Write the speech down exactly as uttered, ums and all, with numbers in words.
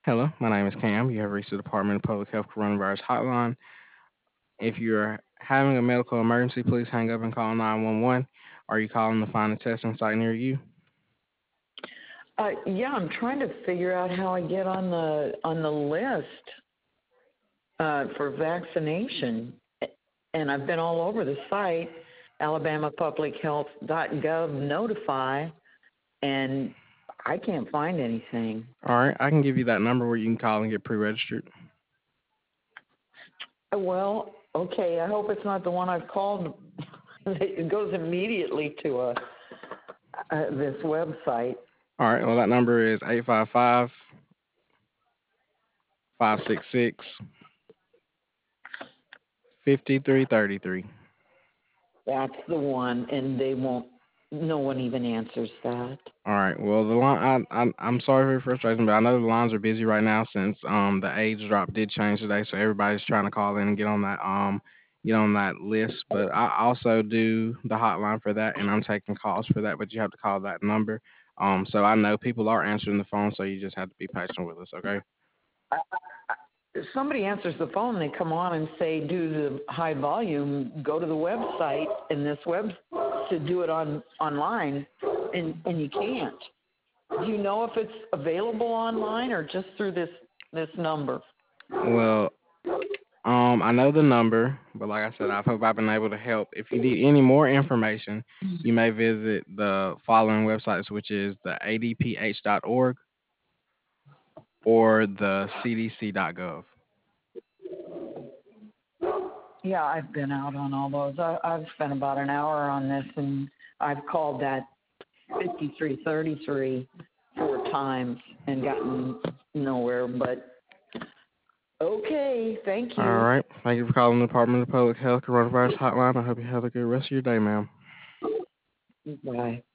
Hello, my name is Cam. You have reached the Department of Public Health Coronavirus Hotline. If you're having a medical emergency, please hang up and call nine one one. Are you calling to find a testing site near you? Uh, yeah, I'm trying to figure out how I get on the on the list uh, for vaccination, and I've been all over the site, alabama public health dot gov notify, and I can't find anything. All right, I can give you that number where you can call and get pre-registered. Well, okay, I hope it's not the one I've called. It goes immediately to a, uh, this website. All right, well, that number is eight five five, five six six, five three three three. That's the one, and they won't. No one even answers that. All right. Well, the line. I, I I'm sorry for your frustration, but I know the lines are busy right now since um the age drop did change today, so everybody's trying to call in and get on that um get on that list. But I also do the hotline for that, and I'm taking calls for that. But you have to call that number. Um, so I know people are answering the phone, so you just have to be patient with us, okay? If somebody answers the phone, they come on and say, due to the high volume, go to the website and this web to do it on online, and and you can't. Do you know if it's available online or just through this this number? Well, um, I know the number, but like I said, I hope I've been able to help. If you need any more information, you may visit the following websites, which is the A D P H dot org or the C D C dot gov. Yeah, I've been out on all those. I, I've spent about an hour on this, and I've called that fifty-three thirty-three four times and gotten nowhere. But okay, thank All you. right. Thank you for calling the Department of Public Health Coronavirus Hotline. I hope you have a good rest of your day, ma'am. Bye.